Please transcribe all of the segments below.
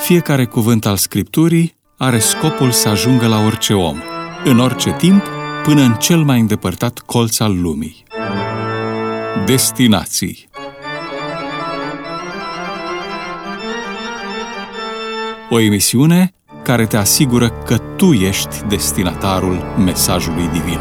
Fiecare cuvânt al Scripturii are scopul să ajungă la orice om, în orice timp, până în cel mai îndepărtat colț al lumii. Destinații. O emisiune care te asigură că tu ești destinatarul mesajului divin.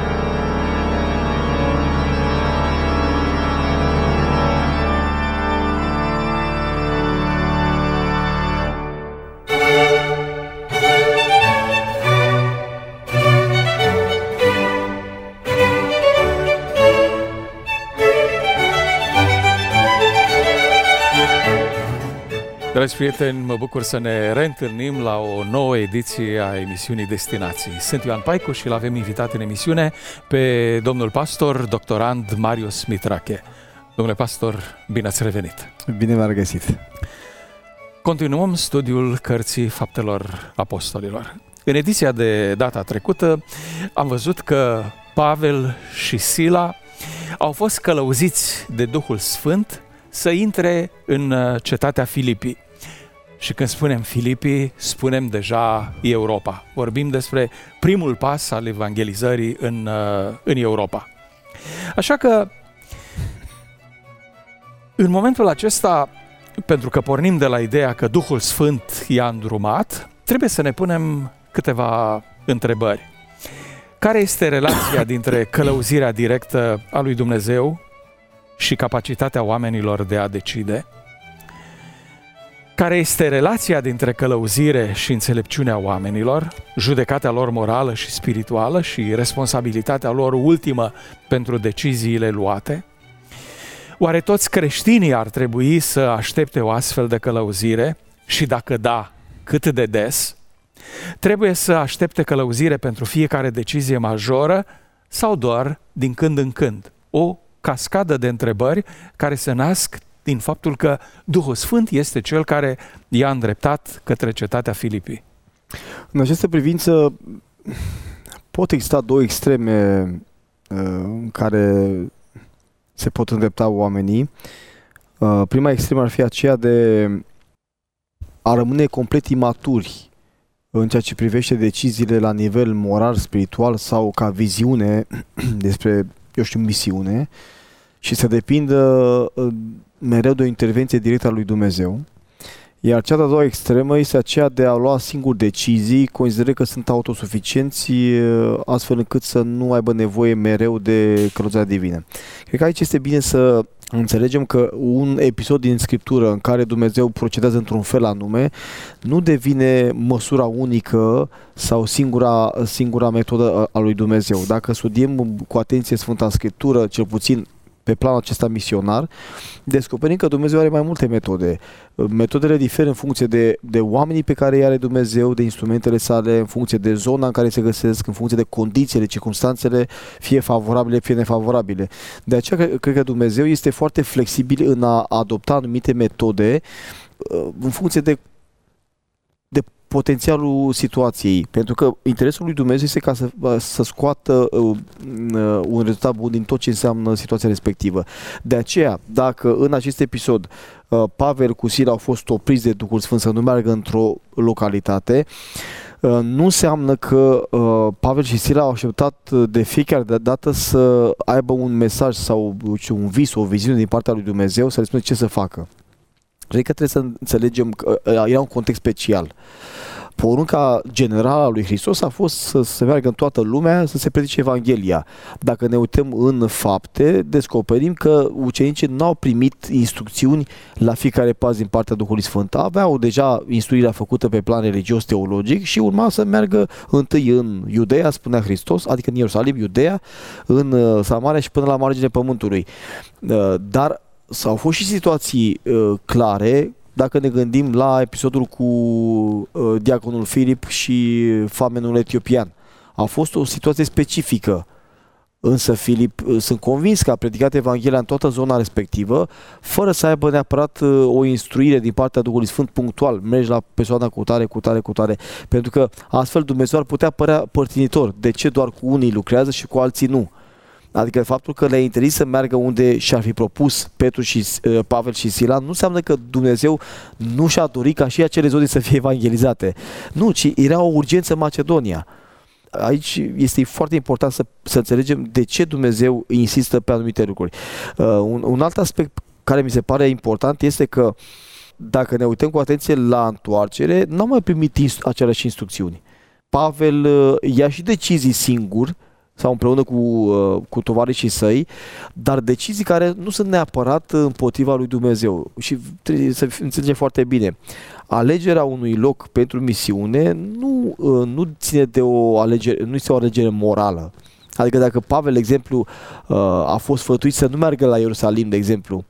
Dragi prieteni, mă bucur să ne reîntâlnim la o nouă ediție a emisiunii Destinații. Sunt Ioan Paicu și l-avem invitat în emisiune pe domnul pastor, doctorand Marius Mitrache. Domnule pastor, bine ați revenit! Bine v-am găsit! Continuăm studiul Cărții Faptelor Apostolilor. În ediția de data trecută am văzut că Pavel și Sila au fost călăuziți de Duhul Sfânt să intre în cetatea Filipii. Și când spunem Filipii, spunem deja Europa. Vorbim despre primul pas al evangelizării în Europa. Așa că, în momentul acesta, pentru că pornim de la ideea că Duhul Sfânt i-a îndrumat, trebuie să ne punem câteva întrebări. Care este relația dintre călăuzirea directă a lui Dumnezeu și capacitatea oamenilor de a decide? Care este relația dintre călăuzire și înțelepciunea oamenilor, judecata lor morală și spirituală și responsabilitatea lor ultimă pentru deciziile luate? Oare toți creștinii ar trebui să aștepte o astfel de călăuzire și dacă da, cât de des? Trebuie să aștepte călăuzire pentru fiecare decizie majoră sau doar din când în când? O cascadă de întrebări care se nasc din faptul că Duhul Sfânt este Cel care i-a îndreptat către cetatea Filipii. În această privință pot exista două extreme în care se pot îndrepta oamenii. Prima extremă ar fi aceea de a rămâne complet imaturi în ceea ce privește deciziile la nivel moral, spiritual sau ca viziune despre, misiune și să depindă mereu de o intervenție directă a lui Dumnezeu. Iar cea de-a doua extremă este aceea de a lua singur decizii, considerând că sunt autosuficienți, astfel încât să nu aibă nevoie mereu de călăuzarea divină. Cred că aici este bine să înțelegem că un episod din Scriptură în care Dumnezeu procedează într-un fel anume nu devine măsura unică sau singura metodă a lui Dumnezeu. Dacă studiem cu atenție Sfânta Scriptură, cel puțin pe planul acesta misionar, descoperim că Dumnezeu are mai multe metode. Metodele diferă în funcție de oamenii pe care îi are Dumnezeu, de instrumentele sale, în funcție de zona în care se găsesc, în funcție de condițiile, circumstanțele, fie favorabile, fie nefavorabile. De aceea cred că Dumnezeu este foarte flexibil în a adopta anumite metode în funcție de potențialul situației, pentru că interesul lui Dumnezeu este ca să scoată un rezultat bun din tot ce înseamnă situația respectivă. De aceea, dacă în acest episod Pavel cu Sila au fost opriți de Duhul Sfânt să nu meargă într-o localitate, nu înseamnă că Pavel și Sila au așteptat de fiecare dată să aibă un mesaj sau un vis, o viziune din partea lui Dumnezeu să le spună ce să facă. Cred că trebuie să înțelegem că era un context special. Porunca generală a lui Hristos a fost să se meargă în toată lumea, să se predice Evanghelia. Dacă ne uităm în fapte, descoperim că ucenicii nu au primit instrucțiuni la fiecare pas din partea Duhului Sfânt. Aveau deja instruirea făcută pe plan religios, teologic și urma să meargă întâi în Iudeea, spunea Hristos, adică în Ierusalim, Iudeea, în Samaria și până la marginea pământului. Dar s-au fost și situații clare, dacă ne gândim la episodul cu diaconul Filip și famenul etiopian. A fost o situație specifică, însă Filip, sunt convins că a predicat Evanghelia în toată zona respectivă, fără să aibă neapărat o instruire din partea Duhului Sfânt punctual. Mergi la persoana cu tare, pentru că astfel Dumnezeu ar putea părea părtinitor. De ce doar cu unii lucrează și cu alții nu? Adică faptul că le-a interzis să meargă unde și-ar fi propus Petru și Pavel și Sila nu înseamnă că Dumnezeu nu și-a dorit ca și acele zone să fie evangelizate. Nu, ci era o urgență în Macedonia. Aici este foarte important să înțelegem de ce Dumnezeu insistă pe anumite lucruri. Un alt aspect care mi se pare important este că dacă ne uităm cu atenție la întoarcere, n-am mai primit aceleași instrucțiuni. Pavel ia și decizii singur sau împreună cu tovarășii săi, dar decizii care nu sunt neapărat împotriva lui Dumnezeu. Și trebuie să înțelegem foarte bine. Alegerea unui loc pentru misiune nu ține de o alegere, nu este o alegere morală. Adică dacă Pavel, de exemplu, a fost sfătuit să nu meargă la Ierusalim, de exemplu,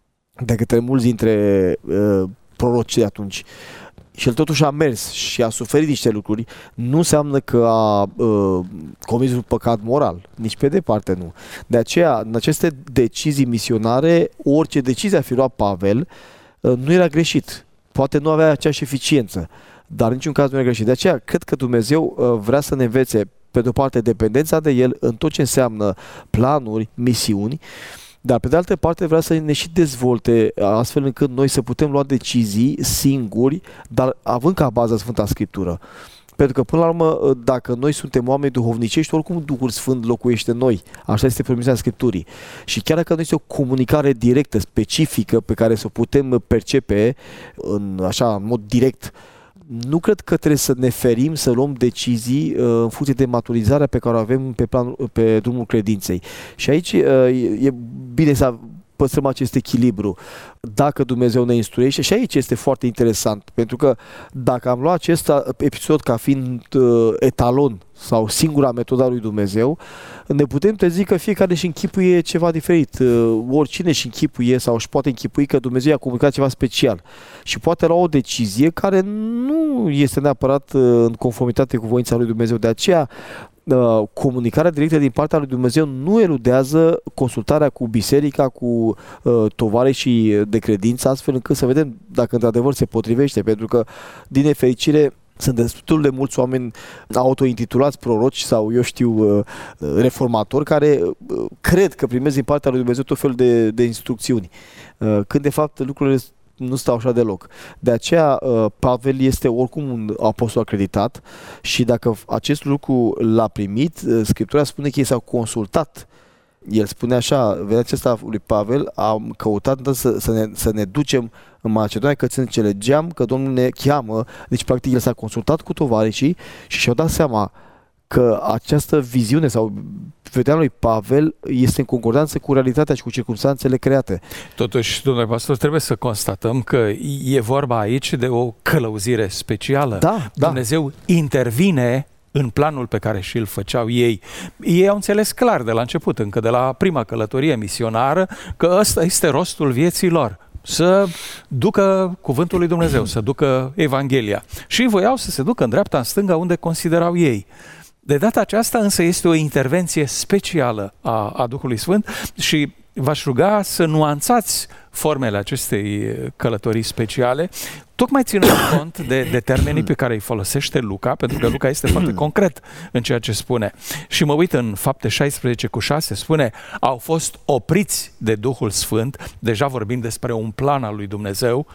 de către mulți dintre prorocii de atunci, și el totuși a mers și a suferit niște lucruri, nu înseamnă că a comis un păcat moral. Nici pe departe nu. De aceea, în aceste decizii misionare, orice decizie a fi luat Pavel, nu era greșit. Poate nu avea aceeași eficiență, dar în niciun caz nu era greșit. De aceea, cred că Dumnezeu vrea să ne învețe, pe de-o parte, dependența de El în tot ce înseamnă planuri, misiuni, dar pe de altă parte vrea să ne și dezvolte astfel încât noi să putem lua decizii singuri, dar având ca bază Sfânta Scriptură. Pentru că până la urmă, dacă noi suntem oameni duhovnicești, oricum Duhul Sfânt locuiește în noi. Așa este promisiunea Scripturii. Și chiar dacă nu este o comunicare directă, specifică, pe care să o putem percepe în mod direct, nu cred că trebuie să ne ferim să luăm decizii în funcție de maturizarea pe care o avem pe drumul credinței. Și aici e bine să păstrăm acest echilibru. Dacă Dumnezeu ne instruiește, și aici este foarte interesant, pentru că dacă am luat acest episod ca fiind etalon sau singura metoda lui Dumnezeu, ne putem trezi că fiecare își închipuie ceva diferit. Oricine își închipuie sau își poate închipui că Dumnezeu i-a comunicat ceva special și poate lua o decizie care nu este neapărat în conformitate cu voința lui Dumnezeu. De aceea, comunicarea directă din partea lui Dumnezeu nu eludează consultarea cu biserica, cu tovarășii de credință, astfel încât să vedem dacă într-adevăr se potrivește, pentru că, din nefericire, sunt destul de mulți oameni autointitulați proroci sau, eu știu, reformatori, care cred că primesc din partea lui Dumnezeu tot felul de instrucțiuni, când de fapt lucrurile nu stau așa deloc. De aceea Pavel este oricum un apostol acreditat și dacă acest lucru l-a primit, Scriptura spune că ei s-au consultat. El spune așa, vedeți asta lui Pavel, am căutat să ne ducem în Macedonia, că înțelegeam că Domnul ne cheamă. Deci practic el s-a consultat cu tovarășii și și-au dat seama că această viziune sau vederea lui Pavel este în concordanță cu realitatea și cu circumstanțele create. Totuși, domnule pastor, trebuie să constatăm că e vorba aici de o călăuzire specială. Da. Dumnezeu intervine în planul pe care și-l făceau ei. Ei au înțeles clar de la început, încă de la prima călătorie misionară, că ăsta este rostul vieții lor. Să ducă cuvântul lui Dumnezeu, să ducă Evanghelia. Și voiau să se ducă în dreapta, în stânga, unde considerau ei. De data aceasta însă este o intervenție specială a Duhului Sfânt și v-aș ruga să nuanțați formele acestei călătorii speciale, tocmai ținând cont de termenii pe care îi folosește Luca, pentru că Luca este foarte concret în ceea ce spune. Și mă uit în Fapte 16:6, spune, au fost opriți de Duhul Sfânt, deja vorbim despre un plan al lui Dumnezeu,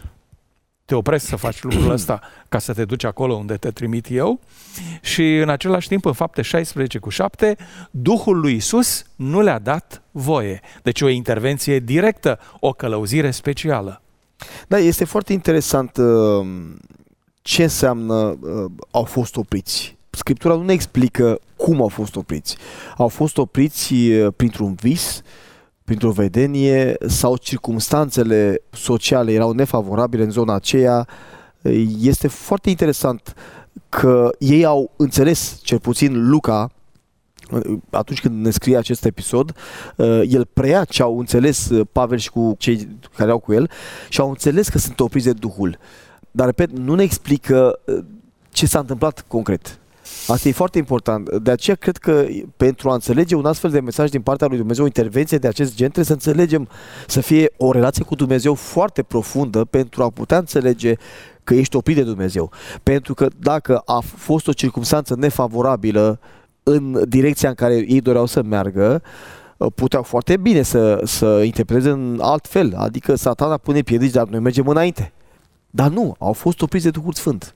te oprești să faci lucrul ăsta ca să te duci acolo unde te trimit eu. Și în același timp, în Fapte 16:7, Duhul lui Iisus nu le-a dat voie. Deci o intervenție directă, o călăuzire specială. Da, este foarte interesant ce înseamnă au fost opriți. Scriptura nu ne explică cum au fost opriți. Au fost opriți printr-un vis, printr-o vedenie sau circumstanțele sociale erau nefavorabile în zona aceea. Este foarte interesant că ei au înțeles, cel puțin Luca, atunci când ne scrie acest episod, el preia ce au înțeles Pavel și cu cei care erau cu el și au înțeles că sunt opriți de Duhul. Dar, repet, nu ne explică ce s-a întâmplat concret. Asta e foarte important. De aceea cred că pentru a înțelege un astfel de mesaj din partea lui Dumnezeu, o intervenție de acest gen, trebuie să înțelegem, să fie o relație cu Dumnezeu foarte profundă pentru a putea înțelege că ești oprit de Dumnezeu. Pentru că dacă a fost o circumstanță nefavorabilă în direcția în care ei doreau să meargă, puteau foarte bine să interpreteze în alt fel, adică Satana pune piedici, dar noi mergem înainte. Dar nu, au fost opriți de Duhul Sfânt.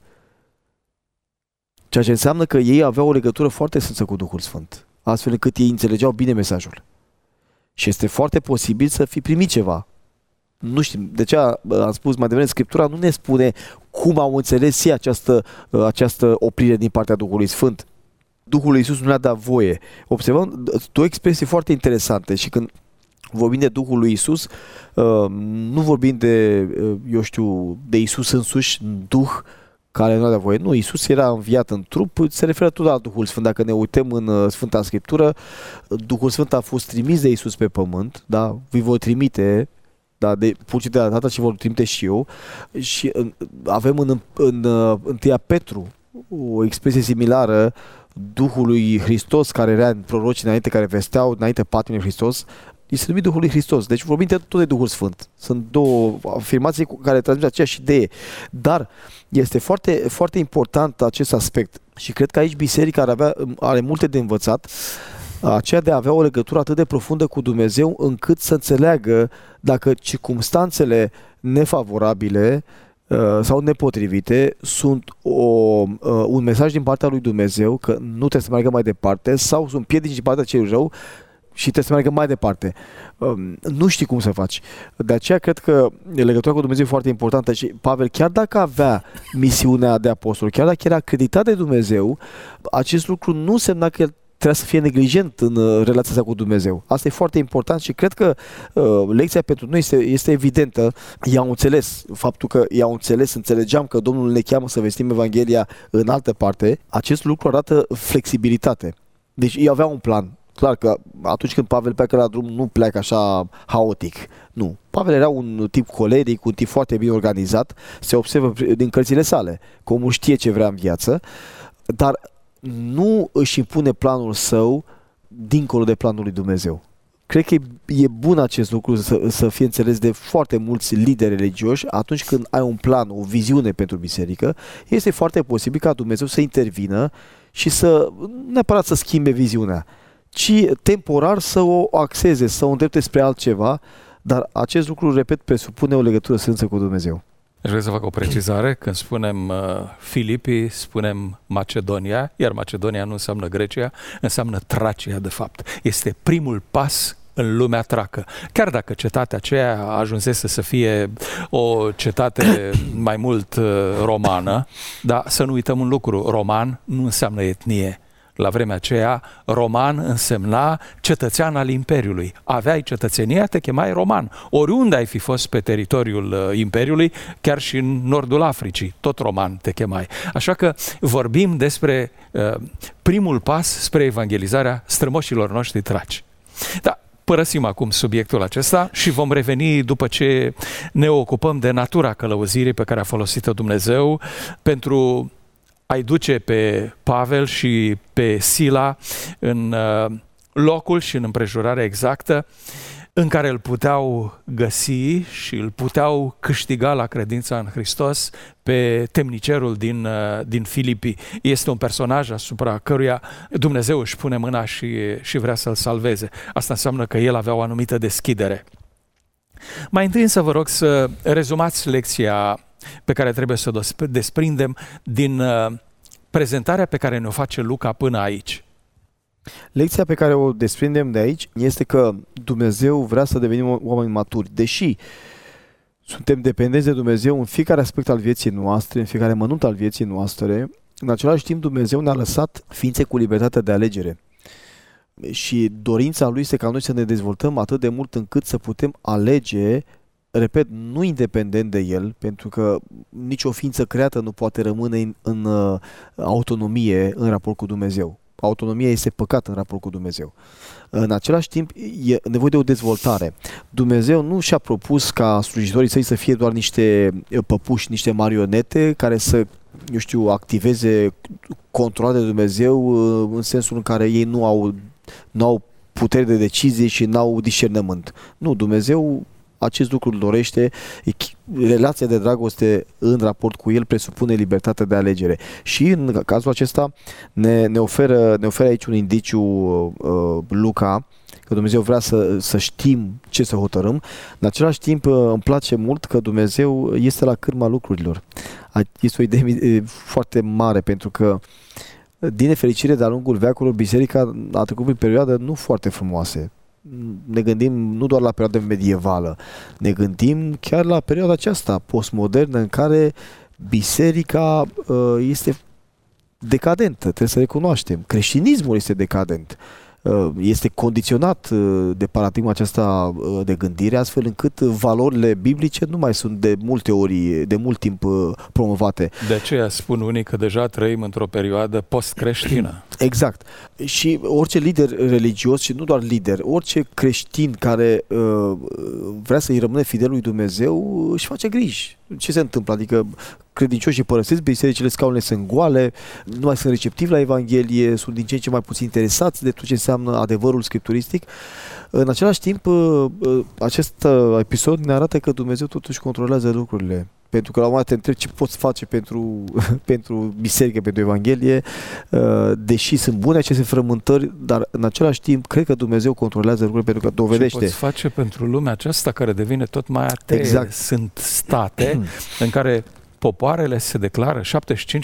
Ceea ce înseamnă că ei aveau o legătură foarte strânsă cu Duhul Sfânt, astfel încât ei înțelegeau bine mesajul. Și este foarte posibil să fi primit ceva. Nu știm, de ce am spus mai devreme, Scriptura nu ne spune cum au înțeles ei această oprire din partea Duhului Sfânt. Duhul lui Iisus nu le-a dat voie. Observăm două expresii foarte interesante și când vorbim de Duhul lui Iisus, nu vorbim de, de Iisus însuși, Duh care nu a dat voie. Nu, Iisus era înviat în trup, se referă tot la Duhul Sfânt. Dacă ne uităm în Sfânta Scriptură, Duhul Sfânt a fost trimis de Iisus pe pământ, da? Vi voi trimite, da, de purci de la Tatăl și vor trimite și eu. Și avem în 1 Petru o expresie similară, Duhul lui Hristos care era în proroci înainte, care vesteau înainte patimile Hristos, este numit Duhul lui Hristos. Deci vorbim tot de Duhul Sfânt. Sunt două afirmații care transmit aceeași idee. Dar este foarte, foarte important acest aspect și cred că aici biserica are multe de învățat, aceea de a avea o legătură atât de profundă cu Dumnezeu încât să înțeleagă dacă circumstanțele nefavorabile sau nepotrivite sunt un mesaj din partea lui Dumnezeu că nu trebuie să meargă mai departe sau sunt piedici din partea celui rău și trebuie să meargă mai departe. Nu știi cum să faci. De aceea cred că legătura cu Dumnezeu e foarte importantă și Pavel, chiar dacă avea misiunea de apostol, chiar dacă era acreditat de Dumnezeu, acest lucru nu însemna că el trebuie să fie neglijent în relația sa cu Dumnezeu. Asta e foarte important și cred că lecția pentru noi este evidentă. I-au înțeles faptul că înțelegeam că Domnul ne cheamă să vestim Evanghelia în altă parte. Acest lucru arată flexibilitate. Deci ei aveau un plan. Clar că atunci când Pavel pleacă la drum, nu pleacă așa haotic. Nu. Pavel era un tip coleric, un tip foarte bine organizat, se observă din cărțile sale, că omul știe ce vrea în viață, dar nu își impune planul său dincolo de planul lui Dumnezeu. Cred că e bun acest lucru să fie înțeles de foarte mulți lideri religioși. Atunci când ai un plan, o viziune pentru biserică, este foarte posibil ca Dumnezeu să intervină și nu neapărat să schimbe viziunea, ci temporar să o axeze, să o îndrepte spre altceva, dar acest lucru, repet, presupune o legătură strânsă cu Dumnezeu. Aș vrea să fac o precizare. Când spunem Filipii, spunem Macedonia, iar Macedonia nu înseamnă Grecia, înseamnă Tracia, de fapt. Este primul pas în lumea tracă. Chiar dacă cetatea aceea ajunsese să fie o cetate mai mult romană, dar să nu uităm un lucru, roman nu înseamnă etnie. La vremea aceea, roman însemna cetățean al Imperiului. Aveai cetățenia, te chemai roman. Oriunde ai fi fost pe teritoriul Imperiului, chiar și în nordul Africii, tot roman te chemai. Așa că vorbim despre primul pas spre evangelizarea strămoșilor noștri traci. Da, părăsim acum subiectul acesta și vom reveni după ce ne ocupăm de natura călăuzirii pe care a folosit-o Dumnezeu pentru a-i duce pe Pavel și pe Sila în locul și în împrejurarea exactă în care îl puteau găsi și îl puteau câștiga la credința în Hristos pe temnicerul din Filipii. Este un personaj asupra căruia Dumnezeu își pune mâna și vrea să-l salveze. Asta înseamnă că el avea o anumită deschidere. Mai întâi să vă rog să rezumați lecția pe care trebuie să o desprindem din prezentarea pe care ne-o face Luca până aici. Lecția pe care o desprindem de aici este că Dumnezeu vrea să devenim oameni maturi. Deși suntem dependenți de Dumnezeu în fiecare aspect al vieții noastre, în fiecare mănunt al vieții noastre, în același timp Dumnezeu ne-a lăsat ființe cu libertatea de alegere. Și dorința Lui este ca noi să ne dezvoltăm atât de mult încât să putem alege, repet, nu independent de El, pentru că nicio ființă creată nu poate rămâne în autonomie în raport cu Dumnezeu. Autonomia este păcat în raport cu Dumnezeu. În același timp, e nevoie de o dezvoltare. Dumnezeu nu și-a propus ca slujitorii săi să fie doar niște păpuși, niște marionete care să, activeze controlul de Dumnezeu în sensul în care ei nu au putere de decizie și nu au discernământ. Nu, Dumnezeu acest lucru îl dorește. Relația de dragoste în raport cu El presupune libertatea de alegere. Și în cazul acesta ne oferă aici un indiciu Luca, că Dumnezeu vrea să știm ce să hotărâm. În același timp îmi place mult că Dumnezeu este la cârma lucrurilor. Este o idee foarte mare, pentru că din nefericire, de-a lungul veacurilor, biserica a trecut prin perioade nu foarte frumoase. Ne gândim nu doar la perioada medievală, ne gândim chiar la perioada aceasta postmodernă în care biserica este decadentă, trebuie să recunoaștem. Creștinismul este decadent. Este condiționat de paradigma aceasta de gândire, astfel încât valorile biblice nu mai sunt de multe ori, de mult timp promovate. De aceea spun unii că deja trăim într-o perioadă post-creștină. Exact. Și orice lider religios, și nu doar lider, orice creștin care vrea să-i rămâne fidel lui Dumnezeu, își face griji. Ce se întâmplă? Adică credincioșii părăsesc bisericile, scaunele sunt goale, nu mai sunt receptivi la Evanghelie, sunt din ce în ce mai puțin interesați de tot ce înseamnă adevărul scripturistic. În același timp, acest episod ne arată că Dumnezeu totuși controlează lucrurile. Pentru că la un moment dat te întrebi ce poți face pentru biserică, pentru Evanghelie, deși sunt bune aceste frământări, dar în același timp cred că Dumnezeu controlează lucrurile, pentru că dovedește. Ce poți face pentru lumea aceasta care devine tot mai atee? Exact. Sunt state în care popoarele se declară 75%,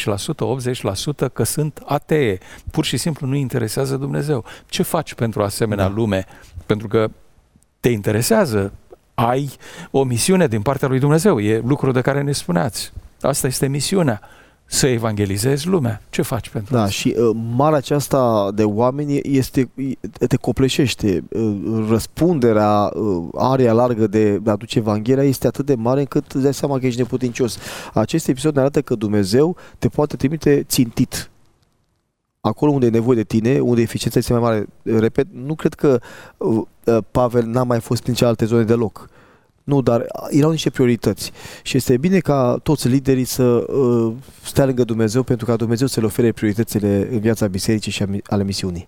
80% că sunt atee. Pur și simplu nu interesează Dumnezeu. Ce faci pentru asemenea lume? Pentru că te interesează. Ai o misiune din partea lui Dumnezeu. E lucru de care ne spuneați. Asta este misiunea. Să evangelizezi lumea. Ce faci pentru asta? Și marea aceasta de oameni te copleșește. Răspunderea, area largă de a aduce Evanghelia este atât de mare încât îți dai seama că ești neputincios. Acest episod ne arată că Dumnezeu te poate trimite țintit. Acolo unde e nevoie de tine, unde eficiența este mai mare. Repet, nu cred că Pavel n-a mai fost prin celelalte zone deloc. Nu, dar erau niște priorități. Și este bine ca toți liderii să stea lângă Dumnezeu, pentru ca Dumnezeu să le ofere prioritățile în viața bisericii și ale misiunii.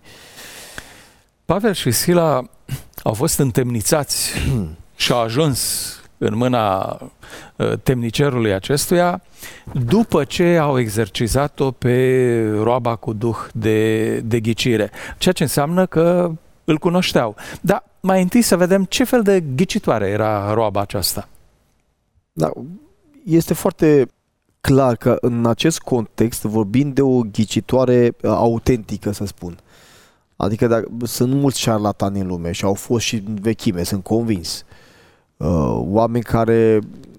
Pavel și Sila au fost întemnițați și au ajuns în mâna temnicerului acestuia după ce au exercizat-o pe roaba cu duh de ghicire. Ceea ce înseamnă că îl cunoșteau. Dar mai întâi să vedem ce fel de ghicitoare era roaba aceasta. Da, este foarte clar că în acest context vorbim de o ghicitoare autentică, să spun. Adică sunt mulți șarlatani în lume și au fost și în vechime, sunt convins. Oameni care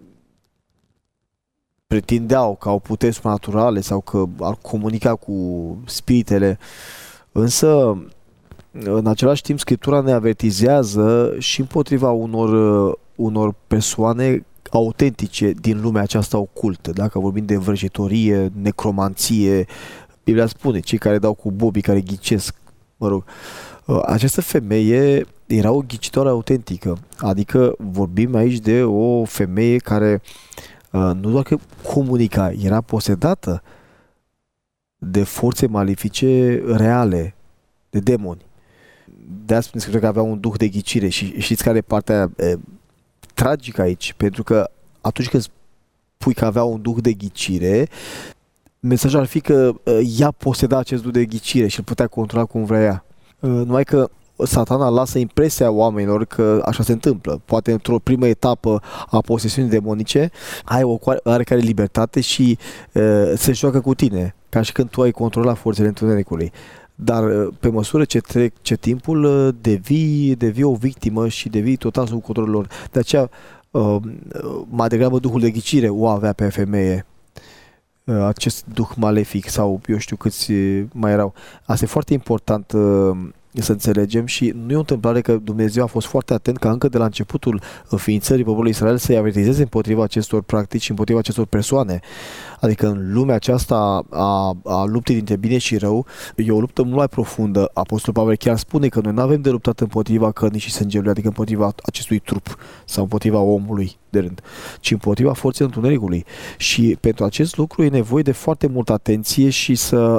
pretindeau că au puteri supranaturale sau că ar comunica cu spiritele, însă în același timp Scriptura ne avertizează și împotriva unor persoane autentice din lumea aceasta ocultă. Dacă vorbim de vrăjitorie, necromanție, Biblia spune, cei care dau cu bobii, care ghicesc, mă rog. Această femeie era o ghicitoare autentică, adică vorbim aici de o femeie care nu doar că comunica, era posedată de forțe malefice reale, de demoni. De-aia spune că avea un duh de ghicire. Și știți care e partea tragică aici? Pentru că atunci când spui că avea un duh de ghicire, mesajul ar fi că ea poseda acest duh de ghicire și îl putea controla cum vrea ea. Numai că Satana lasă impresia oamenilor că așa se întâmplă. Poate într-o primă etapă a posesiunii demonice ai o oarecare libertate și se joacă cu tine, ca și când tu ai controlat forțele întunericului. Dar pe măsură ce trece timpul, devii o victimă și devii total sub controlul lor. De aceea, mai degrabă duhul de ghicire o avea pe femeie, acest duh malefic sau eu știu câți mai erau. Asta e foarte important să înțelegem și nu e o întâmplare că Dumnezeu a fost foarte atent ca încă de la începutul înființării poporului Israel să-i avertizeze împotriva acestor practici și împotriva acestor persoane. Adică în lumea aceasta a luptei dintre bine și rău, e o luptă mult mai profundă. Apostolul Pavel chiar spune că noi nu avem de luptat împotriva cărnii și sângelui, adică împotriva acestui trup sau împotriva omului de rând, ci împotriva forței întunericului. Și pentru acest lucru e nevoie de foarte multă atenție și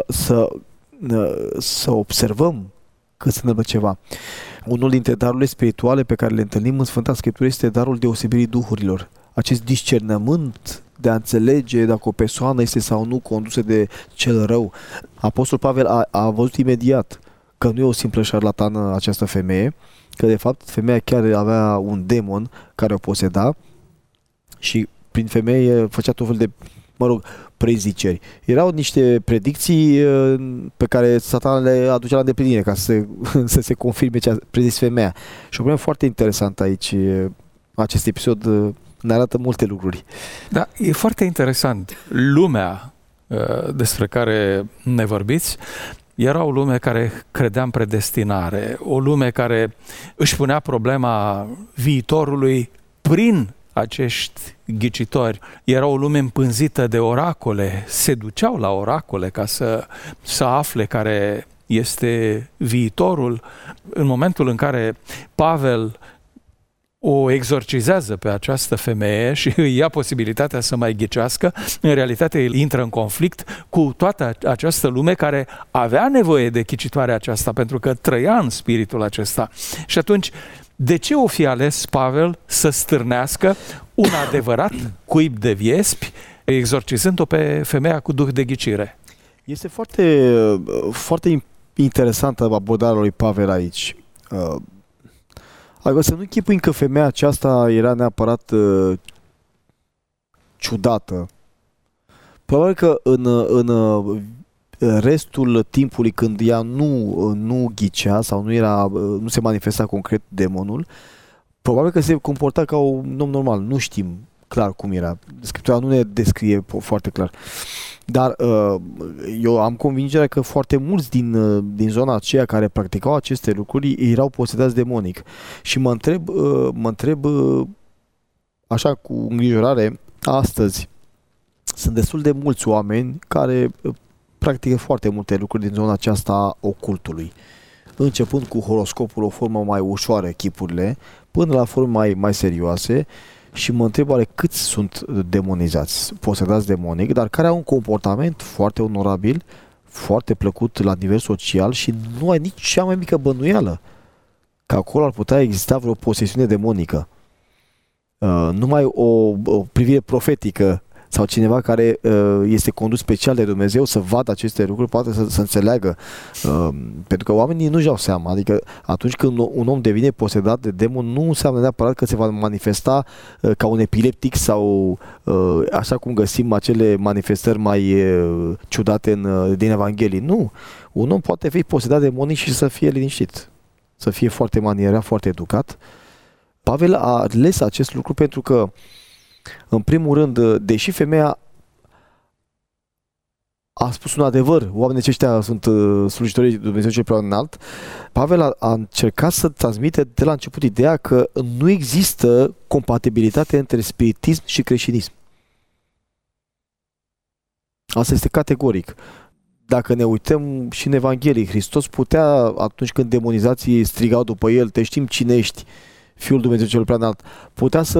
să observăm că se întâmplă ceva. Unul dintre darurile spirituale pe care le întâlnim în Sfânta Scriptură este darul deosebirii duhurilor. Acest discernământ de a înțelege dacă o persoană este sau nu condusă de cel rău. Apostol Pavel a văzut imediat că nu e o simplă șarlatană această femeie, că de fapt femeia chiar avea un demon care o poseda și prin femeie făcea tot fel de, preziceri. Erau niște predicții pe care Satan le aducea la îndeplinire ca să se confirme ce a prezis femeia. Și o problemă foarte interesantă aici, acest episod ne arată multe lucruri. Da, e foarte interesant. Lumea despre care ne vorbiți era o lume care credea în predestinare, o lume care își punea problema viitorului prin acești ghicitori. Era o lume împânzită de oracole, se duceau la oracole ca să afle care este viitorul. În momentul în care Pavel o exorcizează pe această femeie și îi ia posibilitatea să mai ghicească, în realitate el intră în conflict cu toată această lume care avea nevoie de ghicitoarea aceasta pentru că trăia în spiritul acesta. Și atunci, de ce o fi ales Pavel să stârnească un adevărat cuib de viespi, exorcizând-o pe femeia cu duh de ghicire? Este foarte, foarte interesantă abordarea lui Pavel aici. Adică să nu închipui că femeia aceasta era neapărat ciudată. Probabil că în restul timpului când ea nu ghicea sau nu se manifesta concret demonul, probabil că se comporta ca un om normal. Nu știm clar cum era. Scriptura nu ne descrie foarte clar. Dar eu am convingerea că foarte mulți din zona aceea care practicau aceste lucruri erau posedați demonic. Și mă întreb așa cu îngrijorare, astăzi sunt destul de mulți oameni care practică foarte multe lucruri din zona aceasta a ocultului. Începând cu horoscopul, o formă mai ușoară, chipurile, până la forme mai serioase. Și mă întreb oare câți sunt demonizați, posedați demonic, dar care au un comportament foarte onorabil, foarte plăcut la nivel social și nu ai nici cea mai mică bănuială că acolo ar putea exista vreo posesiune demonică. Numai o privire profetică sau cineva care este condus special de Dumnezeu să vadă aceste lucruri, poate să înțeleagă. Pentru că oamenii nu-și dau seama. Adică atunci când un om devine posedat de demon, nu înseamnă neapărat că se va manifesta ca un epileptic sau așa cum găsim acele manifestări mai ciudate din Evanghelii. Nu. Un om poate fi posedat demonic și să fie liniștit. Să fie foarte manierat, foarte educat. Pavel a ales acest lucru pentru că în primul rând, deși femeia a spus un adevăr, oamenii aceștia sunt slujitorii lui Dumnezeu cel prea înalt, Pavel a încercat să transmite de la început ideea că nu există compatibilitate între spiritism și creștinism. Asta este categoric. Dacă ne uităm și în Evanghelie, Hristos putea, atunci când demonizații strigau după el, te știm cine ești, Fiul Dumnezeu cel prea înalt, putea să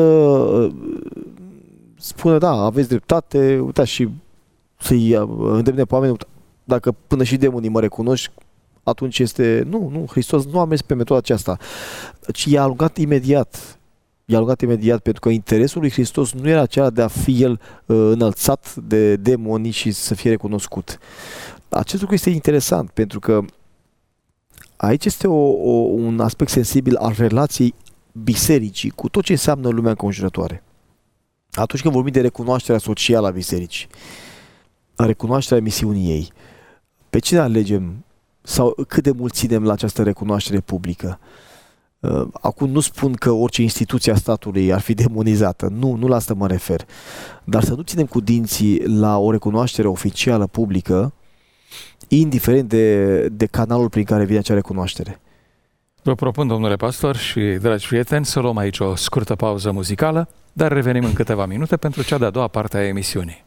spune, da, aveți dreptate, uitați, și să-i îndemne pe oameni, dacă până și demonii mă recunoști, atunci este... Nu, Hristos nu a mers pe metoda aceasta, ci i-a alungat imediat. I-a alungat imediat, pentru că interesul lui Hristos nu era acela de a fi el înălțat de demonii și să fie recunoscut. Acest lucru este interesant, pentru că aici este un aspect sensibil al relației bisericii cu tot ce înseamnă lumea înconjurătoare. Atunci când vorbim de recunoașterea socială a bisericii, a recunoașterea misiunii ei, pe cine alegem sau cât de mult ținem la această recunoaștere publică? Acum nu spun că orice instituție a statului ar fi demonizată, nu la asta mă refer, dar să nu ținem cu dinții la o recunoaștere oficială publică, indiferent de canalul prin care vine acea recunoaștere. Vă propun, domnule pastor și dragi prieteni, să luăm aici o scurtă pauză muzicală, dar revenim în câteva minute pentru cea de-a doua parte a emisiunii.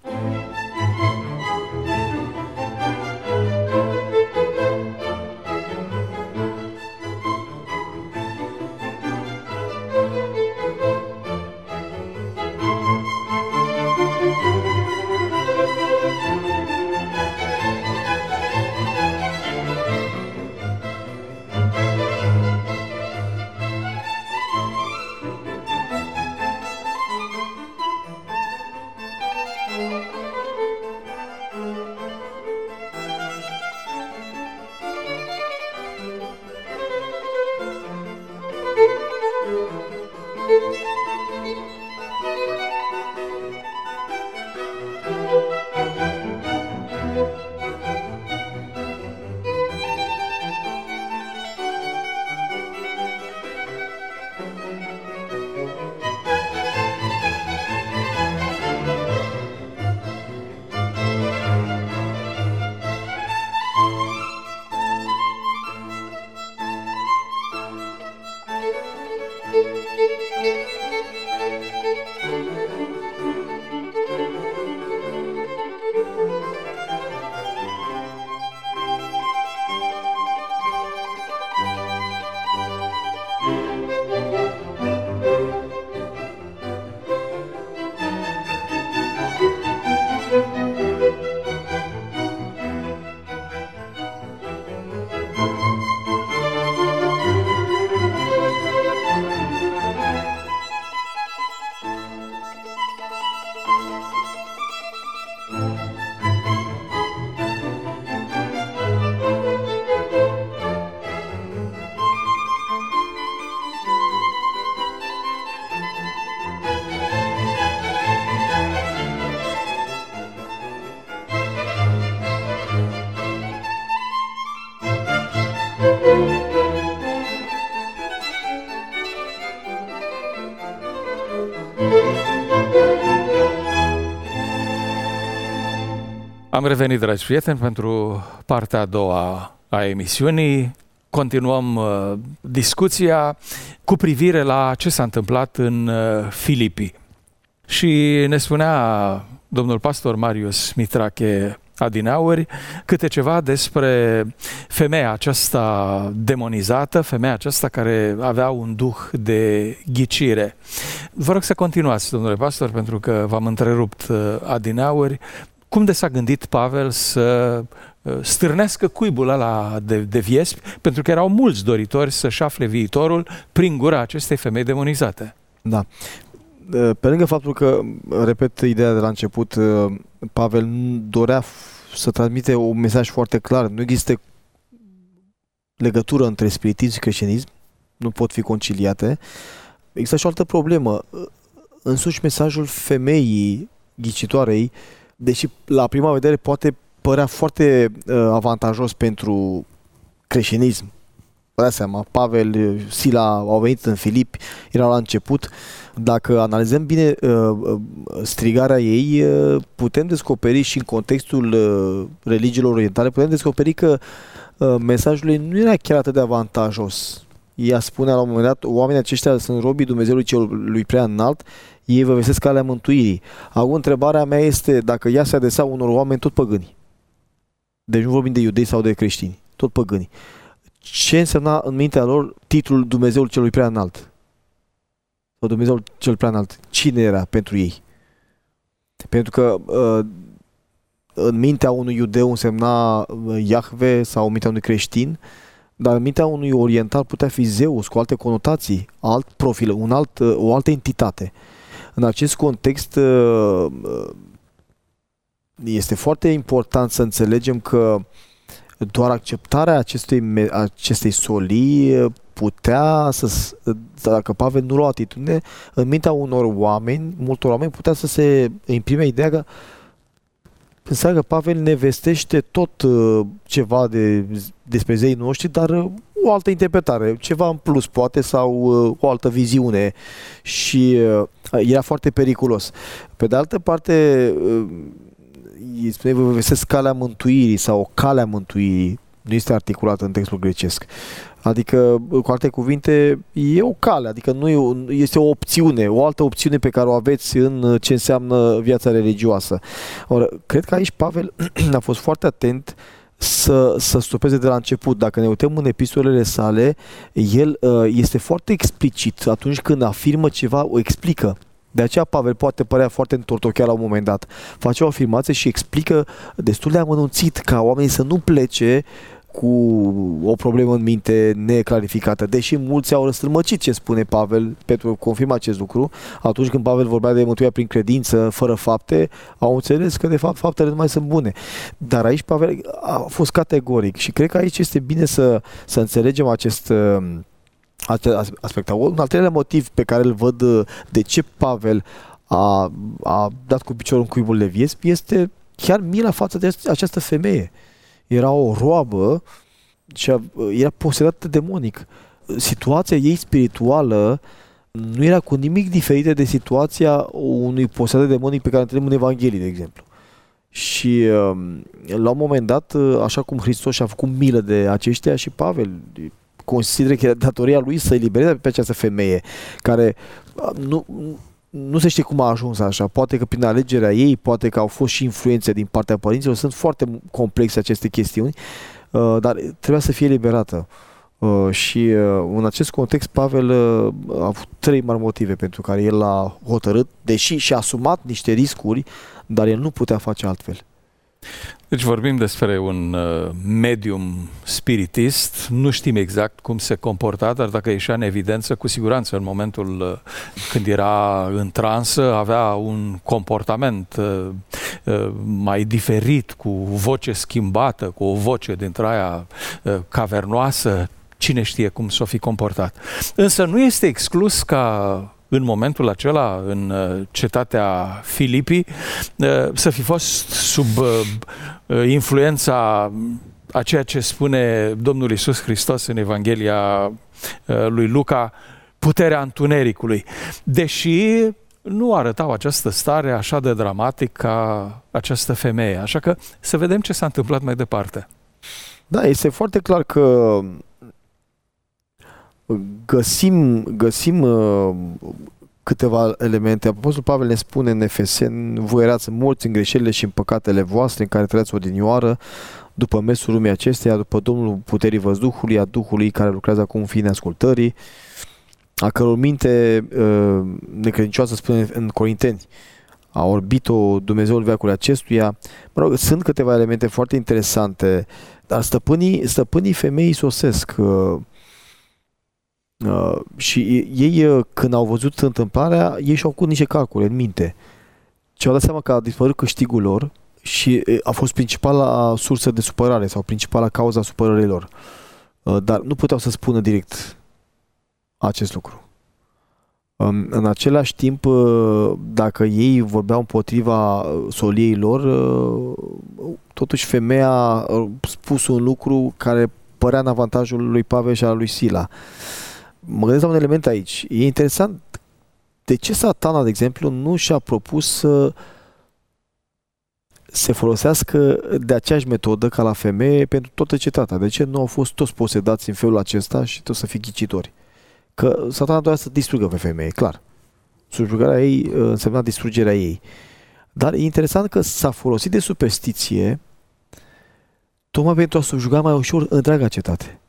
Am revenit, dragi prieteni, pentru partea a doua a emisiunii. Continuăm discuția cu privire la ce s-a întâmplat în Filipi. Și ne spunea domnul pastor Marius Mitrache adineauri câte ceva despre femeia aceasta demonizată, femeia aceasta care avea un duh de ghicire. Vă rog să continuați, domnule pastor, pentru că v-am întrerupt adineauri. Cum de s-a gândit Pavel să stârnească cuibul ăla de viespi, pentru că erau mulți doritori să-și afle viitorul prin gura acestei femei demonizate? Da. Pe lângă faptul că, repet ideea de la început, Pavel dorea să transmite un mesaj foarte clar. Nu există legătură între spiritism și creștinism, nu pot fi conciliate. Există și o altă problemă. Însuși mesajul femeii ghicitoarei, deși la prima vedere poate părea foarte avantajos pentru creștinism. Vă dați seama, Pavel, Sila au venit în Filipi, erau la început. Dacă analizăm bine strigarea ei, putem descoperi și în contextul religiilor orientale, putem descoperi că mesajul ei nu era chiar atât de avantajos. Ea spunea la un moment dat, oamenii aceștia sunt robii Dumnezeului celui prea înalt, ei vă vesesc calea mântuirii. Acum, întrebarea mea este dacă ea se adresa unor oameni tot păgâni. Deci nu vorbim de iudei sau de creștini, tot păgâni. Ce însemna în mintea lor titlul Dumnezeul celui prea înalt? Sau Dumnezeul cel prea înalt? Cine era pentru ei? Pentru că în mintea unui iudeu însemna Iahve sau în mintea unui creștin, dar în mintea unui oriental putea fi Zeus cu alte conotații, alt profil, o altă entitate. În acest context este foarte important să înțelegem că doar acceptarea acestei solii putea să, dacă Pavel nu lua atitudine, în mintea multor oameni putea să se imprime ideea că înseamnă că Pavel ne vestește tot ceva despre zeii noștri, dar o altă interpretare, ceva în plus poate, sau o altă viziune, și era foarte periculos. Pe de altă parte, îi spune, vă vestesc calea mântuirii sau calea mântuirii, nu este articulată în textul grecesc. Adică, cu alte cuvinte, e o cale, adică este o opțiune, o altă opțiune pe care o aveți în ce înseamnă viața religioasă. Or, cred că aici Pavel a fost foarte atent să stopeze de la început. Dacă ne uităm în epistolele sale, el este foarte explicit atunci când afirmă ceva, o explică. De aceea Pavel poate părea foarte întortocheat la un moment dat. Face o afirmație și explică destul de amănunțit ca oamenii să nu plece cu o problemă în minte neclarificată. Deși mulți au răstălmăcit ce spune Pavel pentru a confirma acest lucru, atunci când Pavel vorbea de mântuirea prin credință, fără fapte, au înțeles că de fapt faptele nu mai sunt bune. Dar aici Pavel a fost categoric și cred că aici este bine să înțelegem acest aspect. Un al treilea motiv pe care îl văd de ce Pavel a dat cu piciorul în cuibul de viespi este chiar mila față de această femeie. Era o roabă și era posedată demonic. Situația ei spirituală nu era cu nimic diferită de situația unui posedat demonic pe care întâlnim în Evanghelie, de exemplu. Și la un moment dat, așa cum Hristos și-a făcut milă de aceștia, și Pavel consideră că era datoria lui să elibereze pe această femeie care nu se știe cum a ajuns așa. Poate că prin alegerea ei, poate că au fost și influențe din partea părinților. Sunt foarte complexe aceste chestiuni, dar trebuia să fie eliberată. Și în acest context Pavel a avut 3 mari motive pentru care el a hotărât, deși și-a asumat niște riscuri, dar el nu putea face altfel. Deci vorbim despre un medium spiritist, nu știm exact cum se comporta, dar dacă ieșea în evidență, cu siguranță în momentul când era în transă, avea un comportament mai diferit, cu voce schimbată, cu o voce dintre aia cavernoasă, cine știe cum s-o fi comportat. Însă nu este exclus ca în momentul acela, în cetatea Filipii, să fi fost sub influența a ceea ce spune Domnul Iisus Hristos în Evanghelia lui Luca, puterea întunericului. Deși nu arătau această stare așa de dramatic ca această femeie. Așa că să vedem ce s-a întâmplat mai departe. Da, este foarte clar că găsim câteva elemente. Apostolul Pavel ne spune în Efeseni: voi erați morți în greșelile și în păcatele voastre în care trăiați odinioară, după mesul lumii acesteia, după Domnul puterii văzduhului, a Duhului care lucrează acum în fii neascultării, a căror minte necredincioasă, spune în Corinteni, a orbit-o Dumnezeul veacului acestuia. Mă rog, sunt câteva elemente foarte interesante, dar stăpânii femeii sosesc. Și ei, când au văzut întâmplarea, ei și-au făcut niște calcule în minte și au dat seama că a dispărut câștigul lor și a fost principala sursă de supărare sau principala cauza supărării lor. Dar nu puteau să spună direct acest lucru. În același timp, dacă ei vorbeau împotriva soliei lor, totuși femeia a spus un lucru care părea în avantajul lui Pavel și al lui Sila. Mă gândesc la un element aici. E interesant de ce Satana, de exemplu, nu și-a propus să se folosească de aceeași metodă ca la femeie pentru toată cetatea. De ce nu au fost toți posedați în felul acesta și toți să fie ghicitori? Că Satana dorea să distrugă pe femeie, clar. Subjugarea ei însemna distrugerea ei. Dar e interesant că s-a folosit de superstiție tocmai pentru a subjuga mai ușor întreaga cetate.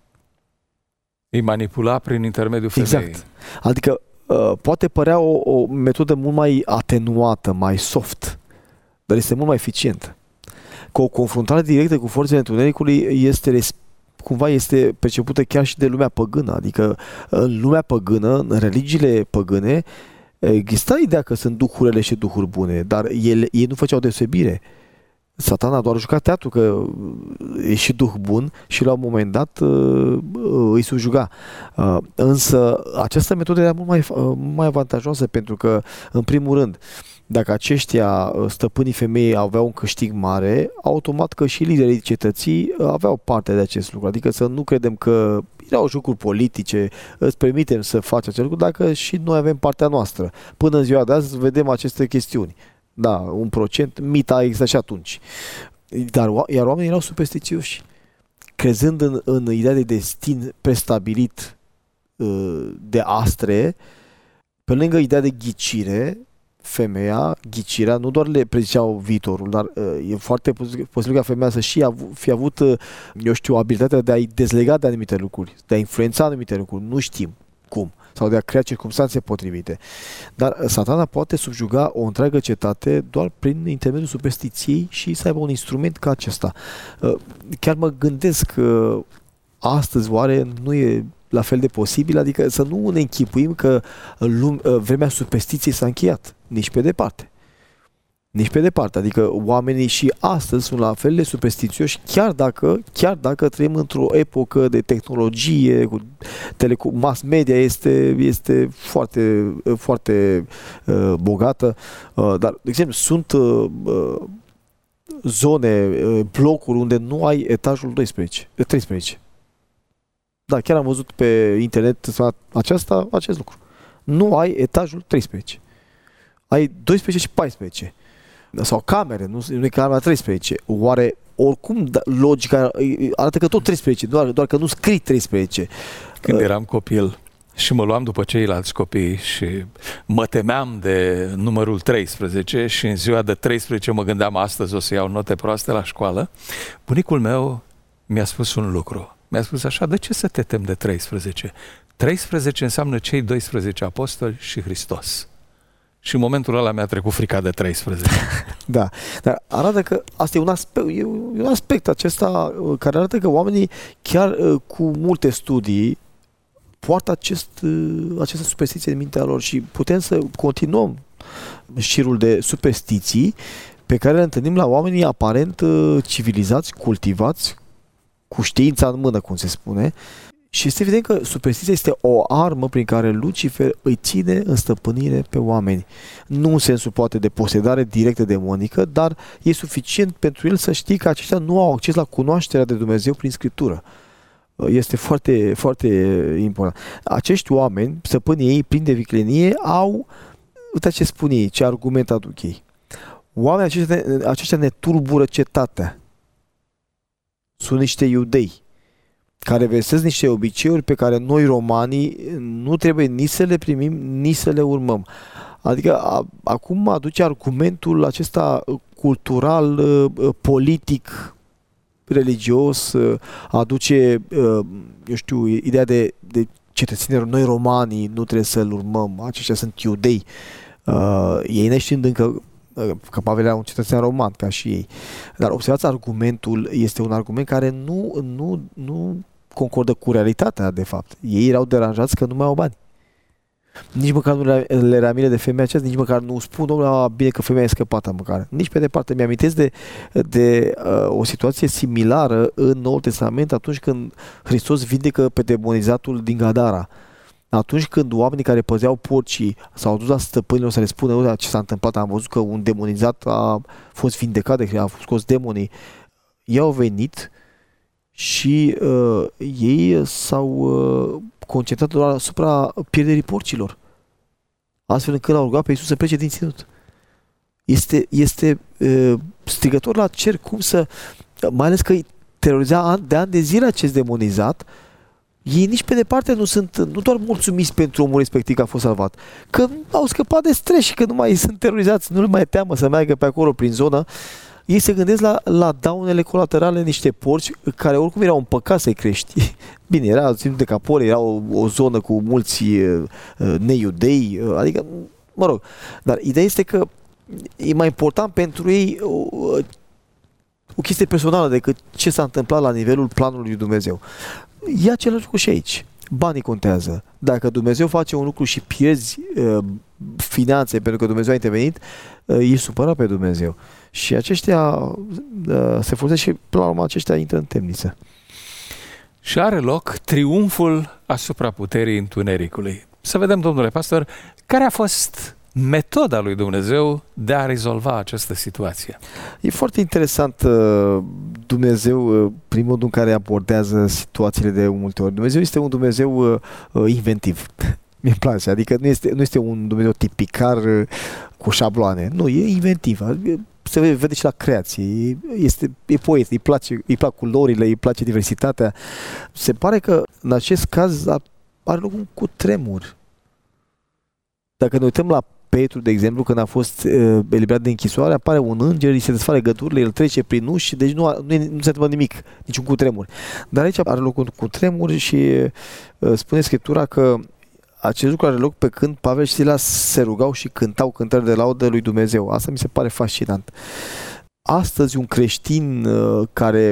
Îi manipula prin intermediul femeii. Exact. Adică poate părea o metodă mult mai atenuată, mai soft, dar este mult mai eficientă. Că o confruntare directă cu forțele întunericului cumva este percepută chiar și de lumea păgână. Adică în lumea păgână, în religiile păgâne, exista ideea că sunt duhuri rele și duhuri bune, dar ei nu făceau deosebire. Satana doar juca teatru că e și duh bun și la un moment dat îi subjuga. Însă această metodă era mult mai avantajoasă pentru că, în primul rând, dacă aceștia, stăpânii femeii, aveau un câștig mare, automat că și liderii cetății aveau parte de acest lucru. Adică să nu credem că erau jocuri politice, îți permitem să faci acest lucru dacă și noi avem partea noastră. Până în ziua de azi vedem aceste chestiuni. Da, 1%, mita există și atunci. Iar oamenii erau superstițioși, crezând în ideea de destin prestabilit de astre, pe lângă ideea de ghicire, ghicirea, nu doar le preziceau viitorul, dar e foarte posibil ca femeia să și fi avut, eu știu, abilitatea de a-i dezlega de anumite lucruri, de a influența anumite lucruri, nu știm cum, sau de a crea circumstanțe potrivite. Dar Satana poate subjuga o întreagă cetate doar prin intermediul superstiției și să aibă un instrument ca acesta. Chiar mă gândesc că astăzi oare nu e la fel de posibil, adică să nu ne închipuim că vremea superstiției s-a încheiat, nici pe departe. Nici pe departe, adică oamenii și astăzi sunt la fel de superstițioși, chiar dacă trăim într-o epocă de tehnologie, mass media este foarte, foarte bogată, dar, de exemplu, sunt zone, blocuri unde nu ai etajul 13. Da, chiar am văzut pe internet acest lucru. Nu ai etajul 13. Ai 12 și 14. Sau camere, nu e camera 13. Oare oricum logica arată că tot 13, doar că nu scrii 13. Când eram copil și mă luam după ceilalți copii și mă temeam de numărul 13 și în ziua de 13 mă gândeam astăzi o să iau note proaste la școală, bunicul meu mi-a spus un lucru. Mi-a spus așa: de ce să te temi de 13? 13 înseamnă cei 12 apostoli și Hristos. Și în momentul ăla mi-a trecut frica de 13. Da, dar arată că asta e un aspect acesta care arată că oamenii, chiar cu multe studii, poartă această superstiție în mintea lor și putem să continuăm șirul de superstiții pe care le întâlnim la oamenii aparent civilizați, cultivați, cu știința în mână, cum se spune. Și este evident că superstiția este o armă prin care Lucifer îi ține în stăpânire pe oameni. Nu în sensul poate de posedare directă demonică, dar e suficient pentru el să știe că aceștia nu au acces la cunoașterea de Dumnezeu prin Scriptură. Este foarte, foarte important. Acești oameni, stăpânii ei, plini de viclenie, au uite ce spun ei, ce argument aduc ei. Oamenii aceștia ne tulbură cetatea. Sunt niște iudei care versesc niște obiceiuri pe care noi romanii nu trebuie nici să le primim, nici să le urmăm. Adică acum aduce argumentul acesta cultural, politic, religios, aduce, eu știu, ideea de cetățenilor, noi romanii nu trebuie să-l urmăm, aceștia sunt iudei. Ei neștiind încă că Pavel era un cetățean roman, ca și ei. Dar observați, argumentul este un argument care nu concordă cu realitatea, de fapt. Ei erau deranjați că nu mai au bani. Nici măcar nu le era milă de femeia aceasta, nici măcar nu spun, domnule, bine că femeia e scăpată măcar. Nici pe departe. Mi-amintesc de o situație similară în Noul Testament atunci când Hristos vindecă pe demonizatul din Gadara. Atunci când oamenii care păzeau porcii s-au dus la stăpânilor să le spună ce s-a întâmplat, am văzut că un demonizat a fost vindecat de Hristos, a fost scos demonii. Ei au venit și ei s-au concentrat doar asupra pierderii porcilor. Astfel încât l-au rugat pe Iisus să plece din ținut. Este strigător la cer cum să, mai ales că îi teroriza de ani de zile acest demonizat, ei nici pe departe nu doar mulțumiți pentru omul respectiv că a fost salvat, că au scăpat de stres și că nu mai sunt terorizați, nu le mai teamă să meargă pe acolo prin zonă. Ei se gândesc la daunele colaterale niște porci care oricum erau un păcat să-i crești. Bine, era ținut de capori, era o zonă cu mulți neiudei, adică, mă rog. Dar ideea este că e mai important pentru ei o chestie personală decât ce s-a întâmplat la nivelul planului lui Dumnezeu. E același lucru și aici. Banii contează. Dacă Dumnezeu face un lucru și pierzi finanțe pentru că Dumnezeu a intervenit, e supărat pe Dumnezeu. Și aceștia se folosesc și până la urmă aceștia intră în temniță. Și are loc triumful asupra puterii întunericului. Să vedem, domnule pastor, care a fost metoda lui Dumnezeu de a rezolva această situație. E foarte interesant Dumnezeu, prin modul în care abordează situațiile de multe ori. Dumnezeu este un Dumnezeu inventiv. Mi-e place, adică nu este un Dumnezeu tipicar cu șabloane. Nu, e inventiv. Se vede și la creație. E poet, îi plac culorile, îi place diversitatea. Se pare că în acest caz are loc un cutremur. Dacă ne uităm la Petru, de exemplu, când a fost eliberat de închisoare, apare un înger, îi se desfac legăturile, el trece prin uși, deci nu se întâmplă nimic, niciun cutremur. Dar aici are loc un cutremur și spune Scriptura că acest lucru are loc pe când Pavel și Sila se rugau și cântau cântări de laudă lui Dumnezeu. Asta mi se pare fascinant. Astăzi un creștin care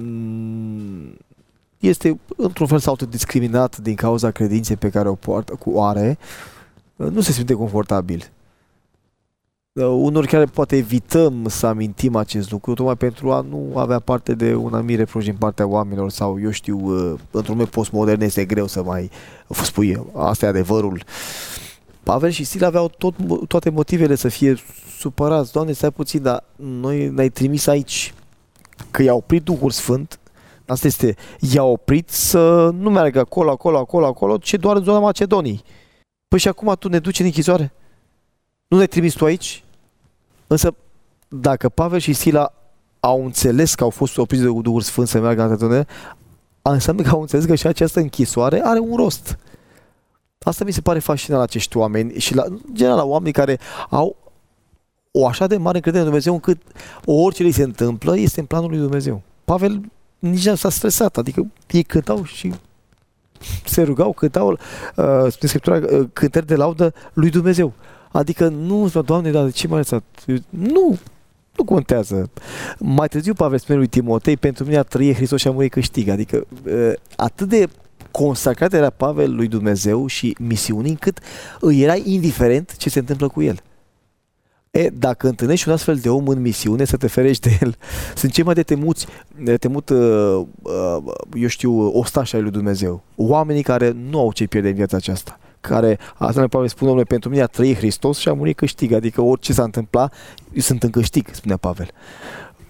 este într-un fel sau autodiscriminat din cauza credinței pe care o are, nu se simte confortabil. Unor chiar poate evităm să amintim acest lucru, tocmai pentru a nu avea parte de un anumit reproș din partea oamenilor sau, eu știu, într-un mediu postmodern este greu să mai spui, asta e adevărul. Pavel și Sila aveau toate motivele să fie supărați. Doamne, stai puțin, dar noi ne-ai trimis aici, că i-a oprit Duhul Sfânt. Asta este, i-a oprit să nu meargă acolo, ci doar în zona Macedoniei. Păi și acum tu ne duci în închisoare? Nu ne-ai trimis tu aici? Însă, dacă Pavel și Sila au înțeles că au fost opriți de Duhul Sfânt să meargă în Macedoniei, înseamnă că au înțeles că și această închisoare are un rost. Asta mi se pare fascinant la acești oameni și în general la oamenii care au o așa de mare încredere în Dumnezeu încât orice li se întâmplă este în planul lui Dumnezeu. Pavel nici nu s-a stresat, adică ei cântau și se rugau, cântau, spune Scriptura, cântări de laudă lui Dumnezeu. Adică nu, Doamne, dar de ce mai lăsat? Nu contează. Mai târziu Pavel spune lui Timotei, pentru mine a trăi Hristos și a muri câștig. Adică atât de consacrat era Pavel lui Dumnezeu și misiunii, încât îi era indiferent ce se întâmplă cu el. Dacă întâlnești un astfel de om în misiune, să te ferești de el. Sunt cei mai de temut, eu știu, ostași ai lui Dumnezeu. Oamenii care nu au ce pierde în viața aceasta. Care, asta ne Pavel spune, domnule, pentru mine a trăi Hristos și a muri câștig. Adică orice s-a întâmplat, eu sunt în câștig, spunea Pavel.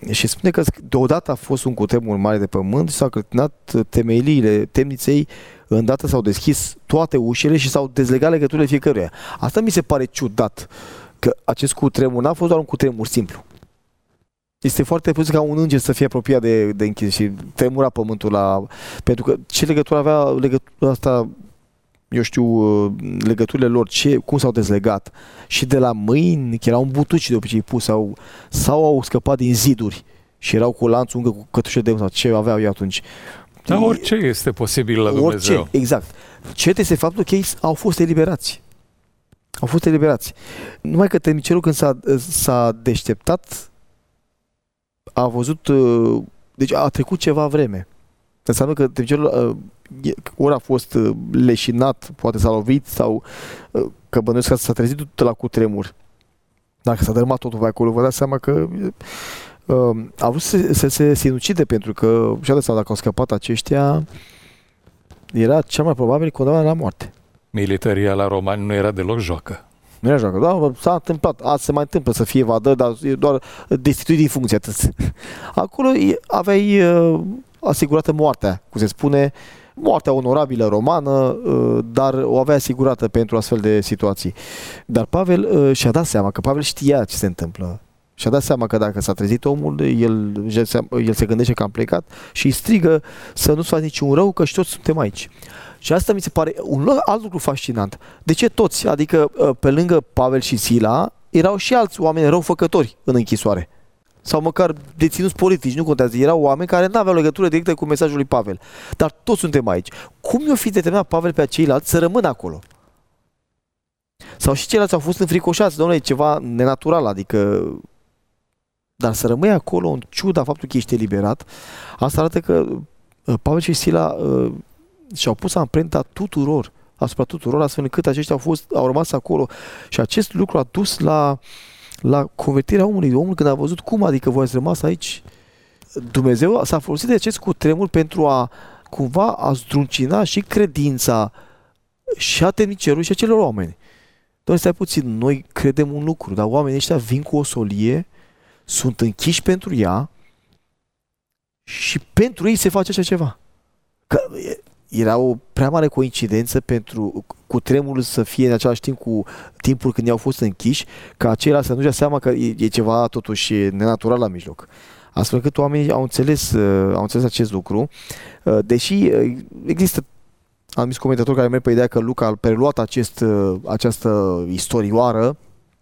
Și spune că deodată a fost un cutremur mare de pământ și s-au clătinat temeliile temniței, îndată s-au deschis toate ușile și s-au dezlegat legăturile fiecăruia. Asta mi se pare ciudat, că acest cutremur n-a fost doar un cutremur simplu. Este foarte posibil ca un înger să fie apropiat de închis și tremura pământul pentru că ce legătură avea legătura asta, eu știu, legăturile lor, cum s-au dezlegat și de la mâini, că erau în butuci de obicei pus sau au scăpat din ziduri și erau cu lanțul încă cu cătușe de sau ce aveau ei atunci. Dar orice este posibil la Dumnezeu. Orice, exact. Ce este faptul că ei au fost eliberați. Au fost eliberați. Numai că temnicerul când s-a deșteptat a văzut, deci a trecut ceva vreme. Înseamnă că temnicerul ori a fost leșinat, poate s-a lovit sau că bănuiesc că s-a trezit de la cutremur. Dacă s-a dărâmat totul pe acolo, vă dați seama că a vrut să se sinucide pentru că și-a dat seama dacă au scăpat aceștia, era cel mai probabil condamnat la moarte. Militaria la romani nu era deloc joacă. Nu era joacă, da, s-a întâmplat, azi se mai întâmplă să fie evadă, dar e doar destituit din funcție atât. Acolo aveai asigurată moartea, cum se spune, moartea onorabilă romană, dar o avea asigurată pentru astfel de situații. Dar Pavel și-a dat seama că Pavel știa ce se întâmplă. Și-a dat seama că dacă s-a trezit omul, el se gândește că am plecat și îi strigă să nu-ți faci niciun rău, că și toți suntem aici. Și asta mi se pare un alt lucru fascinant. De ce toți? Adică pe lângă Pavel și Sila erau și alți oameni răufăcători în închisoare. Sau măcar deținuți politici, nu contează. Erau oameni care nu aveau legătură directă cu mesajul lui Pavel. Dar toți suntem aici. Cum i-o fi determinat Pavel pe ceilalți să rămână acolo? Sau și ceilalți au fost înfricoșați, domnule, e ceva nenatural, adică... Dar să rămâi acolo în ciuda faptului că ești eliberat, asta arată că Pavel și Sila și-au pus amprenta tuturor, asupra tuturor, astfel încât aceștia au rămas acolo. Și acest lucru a dus la convertirea omului. Omul când a văzut cum, adică voi ați rămas aici, Dumnezeu s-a folosit de acest cutremur pentru a cumva a zdruncina și credința și a temnicerului și a celor oameni. Doar stai puțin, noi credem un lucru, dar oamenii ăștia vin cu o solie, sunt închiși pentru ea și pentru ei se face așa ceva. Că era o prea mare coincidență pentru cutremurul să fie în același timp cu timpul când ei au fost închiși, ca ceilalți să nu-și dea seama că e ceva totuși nenatural la mijloc. Astfel încât oamenii au înțeles acest lucru, deși există anumiți comentatori care merg pe ideea că Luca a preluat această istorioară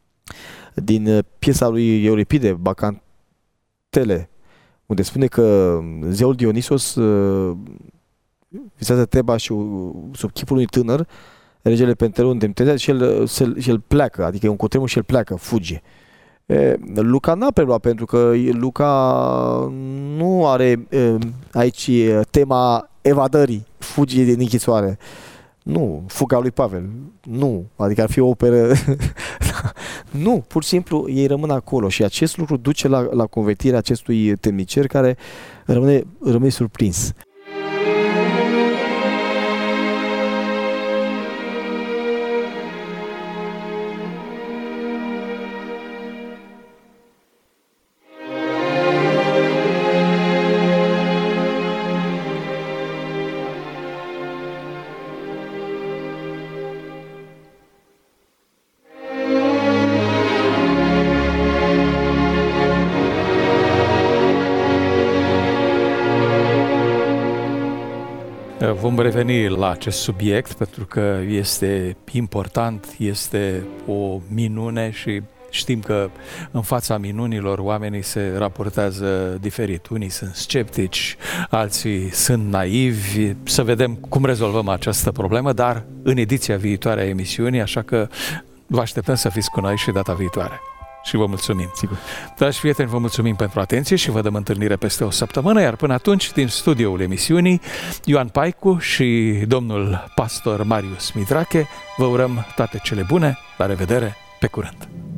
din piesa lui Euripide, Bacantele, unde spune că zeul Dionisos visează Teba și sub chipul unui tânăr, regele Penteleu îndemnează și el pleacă, adică e un cutremur și el pleacă, fuge. Luca n-a preluat pentru că Luca nu are aici tema evadării, fugii din închisoare. Nu, fuga lui Pavel. Nu, adică ar fi o operă. Nu, pur și simplu ei rămân acolo și acest lucru duce la convertirea acestui temnicer care rămâne surprins. Vom reveni la acest subiect pentru că este important, este o minune și știm că în fața minunilor oamenii se raportează diferit. Unii sunt sceptici, alții sunt naivi. Să vedem cum rezolvăm această problemă, dar în ediția viitoare a emisiunii, așa că vă așteptăm să fiți cu noi și data viitoare. Și vă mulțumim. Sigur. Dragi prieteni, vă mulțumim pentru atenție și vă dăm întâlnire peste o săptămână, iar până atunci, din studioul emisiunii, Ioan Paicu și domnul pastor Marius Mitrache, vă urăm toate cele bune, la revedere, pe curând!